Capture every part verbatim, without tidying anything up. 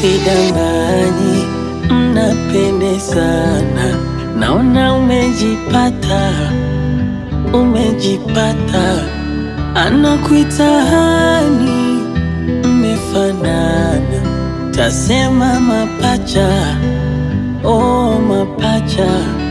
sidanganyi, mnapendezana. Naona umejipata, umejipata. Anakuita hani, mmefanana. Tasema mapacha, oh mapacha.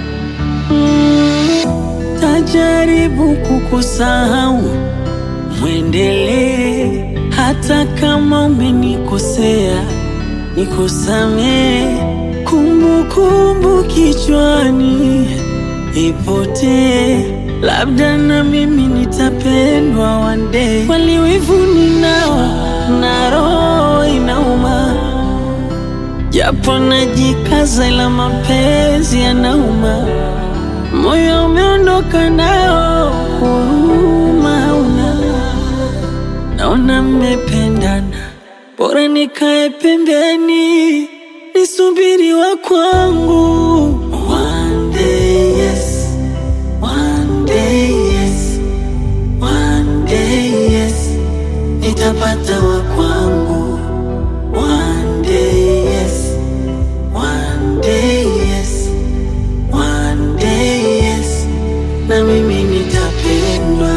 mm, Tajaribu kukusahau, mwendelee. Hata kama umenikosea, nikusamee. Kumbukumbu kichwani ipotee, labda na mimi nitapendwa one day. Kweli wivu ninao na roho inauma, japo najikaza ila mapenzi yanauma. Moyo umeondoka nao, huruma hauna. Naona mmependana, bora nikae pembeni, nisubiri wa kwangu. One day yes, one day yes, one day yes, nitapata wa kwangu. One day yes, one day yes, one day yes, na mimi nitapendwa.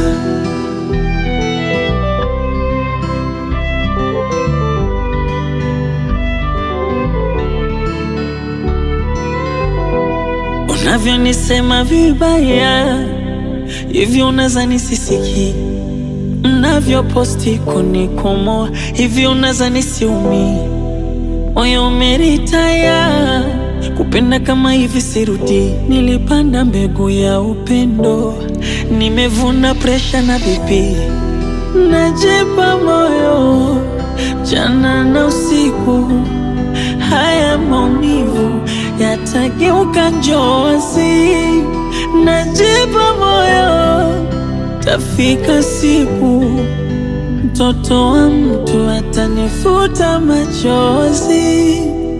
Unavyonisema vibaya hivyo unazani sisiki, unavyoposti kunikomoa hivyo unazani siumi. Moyo umeritaya, kupenda kama hivi sirudi. Nilipanda mbegu ya upendo, nimevuna presha na bibi. Najipa moyo jana na usiku, haya maumivu yatageuka njozi. Najipa moyo, tafika siku mtoto wa mtu atanifuta machozi.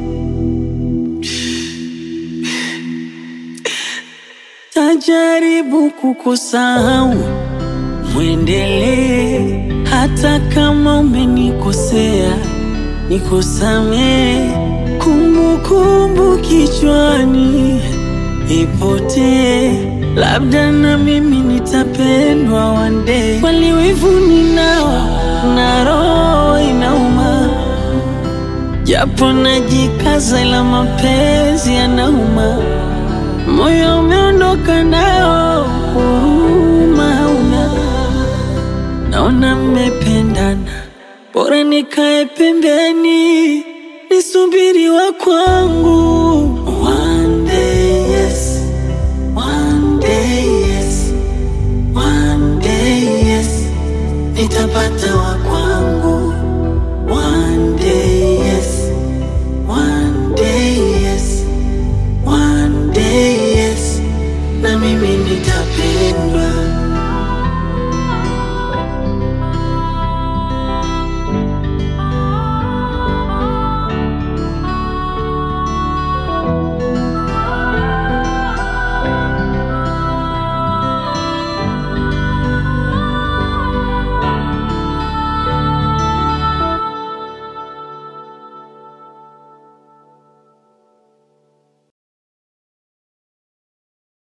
Tajaribu kukusahau, mwendelee. Hata kama umenikosea, nikusamee. Kumbukumbu kichwani ipotee, labda na mimi nitapendwa one day. Kweli wivu ninao na roho inauma, japo najikaza ila mapenzi yanauma. Moyo umeondoka nao, huruma hauna. Naona mmependana, bora nikae pembeni, nisubiri wa kwangu.